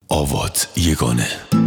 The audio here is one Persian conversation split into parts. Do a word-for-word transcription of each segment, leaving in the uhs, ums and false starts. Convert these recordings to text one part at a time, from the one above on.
آوات یگانه.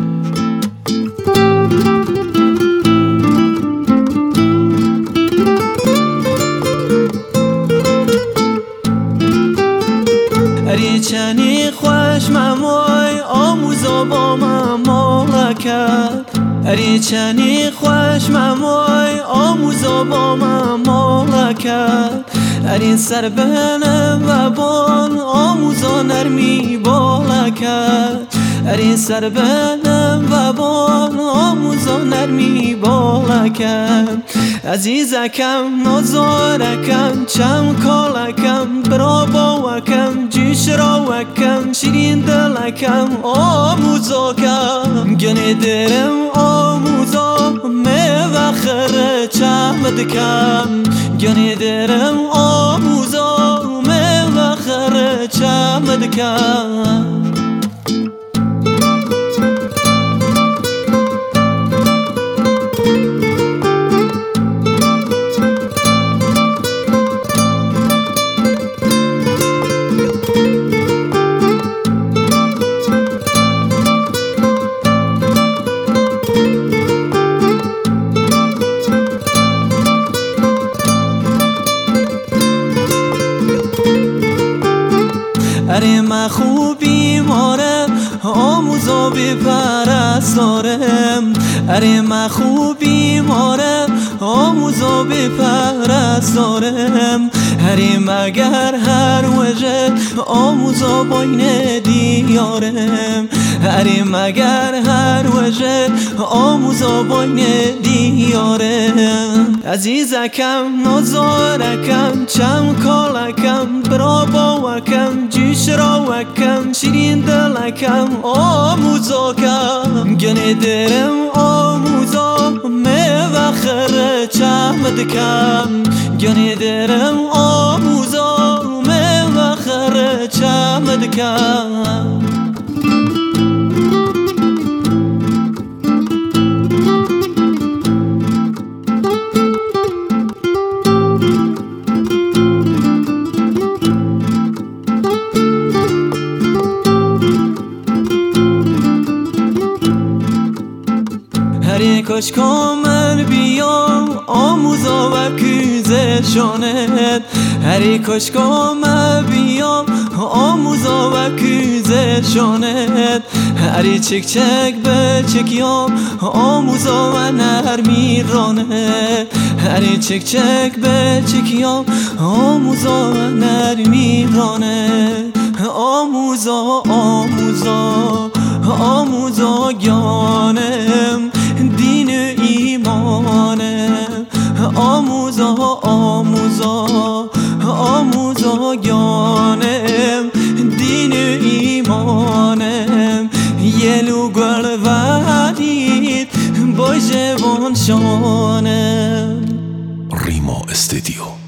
ریچنی خوش ممای آموزا با مملکت، ریچنی خوش ممای آموزا با مملکت، ارین سر بنم و بان آموزا نرمی بالکت، ارین سر بنم و بان آموزا نرمی بالکت. عزیزکم نازارکم چم کالکم برا باوکم جیش راوکم شیرین دلکم آموزا کم گنه درم آموزا میوه خره چمدکم، گنه درم آموزا میوه خره چمدکم. اره من خوبی مارم آموزا بی پرستارم، اره من خوبی مارم آموزا بی پرستارم، اره مگر هر وجه آموزا باین دیارم، اره مگر هر وجه آموزا باین دیارم. عزیزکم نازارکم چم کالکم برا باوکم جیش راوکم شیرین دلکم آموزا کم گنه درم آموزا میوه خره چمدکم، گنه درم آموزا میوه خره چمدکم. هری کش کامل بیام آموزا و کیزشانت، هری کش کامل بیام آموزا و کیزشانت، هری چک چک به چکیام آموزا و نرمی رانت، هری چک چک به چکیام آموزا و نرمی رانت. آموزا آموزا آموزا گیانم دین ایمانم، آموزا آموزا آموزا گیانم دین ایمانم، یلو گل ودید با جوان شانم. ریما استودیو.